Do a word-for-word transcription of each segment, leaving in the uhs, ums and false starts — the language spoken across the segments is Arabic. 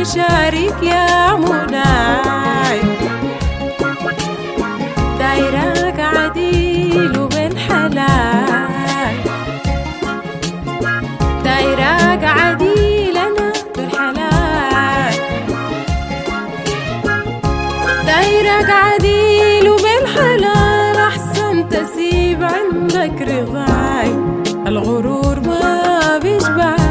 شارك يا مناي، دايرك عديل وبالحلال، دايرك عديل أنا بالحلال، دايرك عديل وبالحلال، أحسن تسيب عندك رضاي، الغرور ما بيشبهك.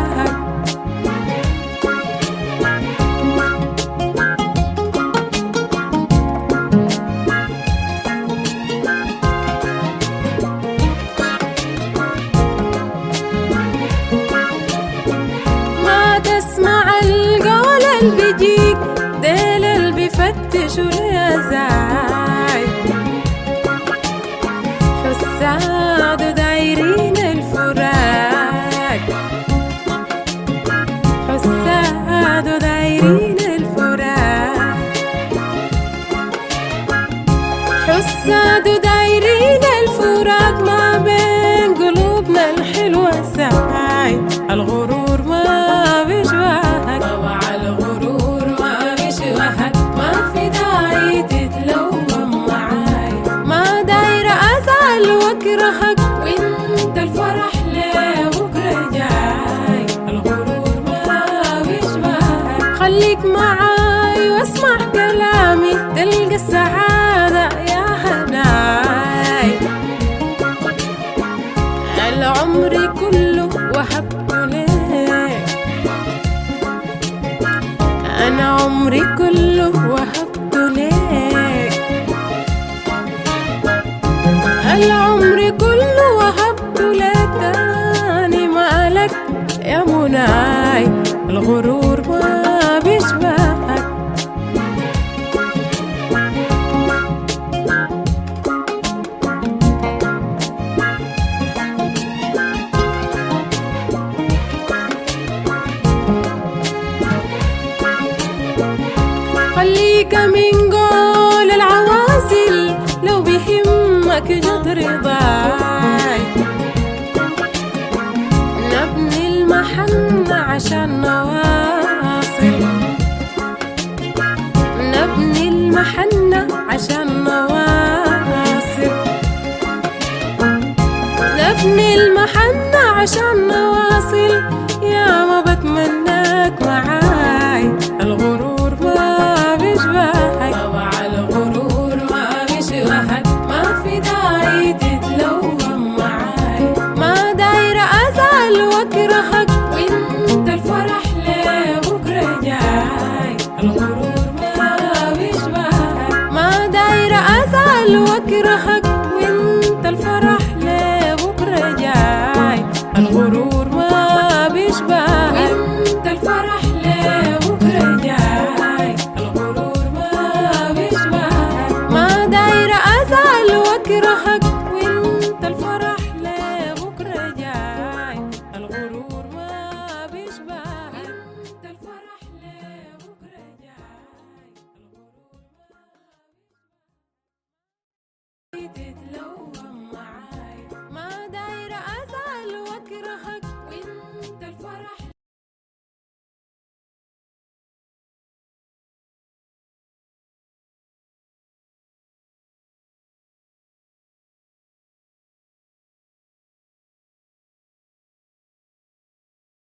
اسمع القول اللي بيجيك، ديل اللي بيفتشوا اليزاي، حساد ودايرين الفراق، حساد ودايرين الفراق، حساد ودايرين الفراق، ما بين قلوبنا الحلوة ساي، الغرور ما بيشبهك، طبع الغرور ما بيشبهك، ما في داعي تتلوم معاي، ما دايرة أزعل واكرهك، وانت الفرح ليه بكرة جاي، الغرور ما بيشبهك، خليك معاي واسمع كلامي، تلقى السعادة يا هناي، العمر كله وهبته ليك، أنا عمري كله وهبته ليك، العمر كله وهبته ليك، تاني مالك يا مناي، الغرور ما بيشبهك. خليك من قول العوازل، لو بيهمك جد رضاي، نبني المحنة عشان نواصل، نبني المحنة عشان نواصل، نبني المحنة عشان نواصل، يا ما بتمناك معاي، الغرور ما بيشبهك، طبع الغرور ما بيشبهك، ما في داعي تتلوم معاي، ما دايرة أزعل واكرهك، وانت الفرح ليه بكرة جاي، الغرور ما بيشبهك، ما دايرة أزعل واكرهك، وانت الفرح ليه بكرة جاي، الغرور ما بيشبهك، وانت الفرح ليه بكرة جاي، الغرور ما بيشبهك، ما دايرة أزعل واكرهك، وانت الفرح ليه بكرة جاي، الغرور ما بيشبهك، وانت الفرح ليه بكرة جاي، الغرور ما بيشبهك.